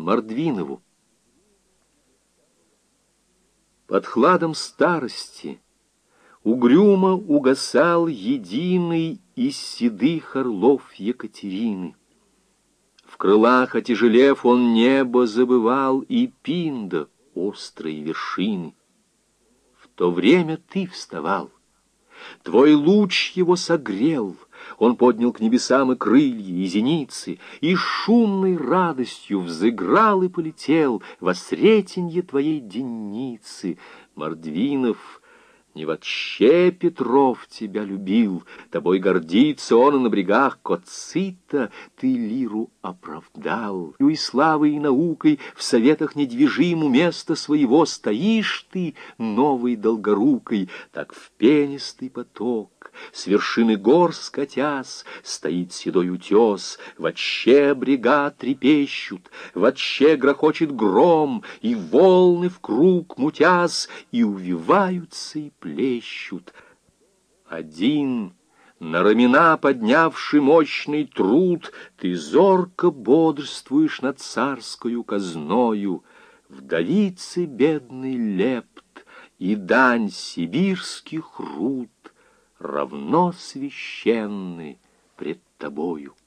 Мордвинову. Под хладом старости угрюмо угасал единый из седых орлов Екатерины. В крылах отяжелев он небо забывал и Пинда острые вершины. В то время ты вставал, твой луч его согрел, он поднял к небесам и крылья, и зеницы, и шумной радостью взыграл и полетел во Сретенье твоей денницы. Мордвинов, не вообще Петров тебя любил, тобой гордится он и на брегах Коцита ты лиру оправдал. И славой и наукой в советах недвижиму место своего стоишь ты, новый долгорукой, так в пенистый поток, с вершины гор скатясь, стоит седой утес, вотще брега трепещут, вотще грохочет гром, и волны в круг мутясь, и увиваются и плещут. Один, на рамена поднявший мощный труд, ты зорко бодрствуешь над царскою казною, вдовицы бедный лепт и дань сибирских руд равно священны пред тобою.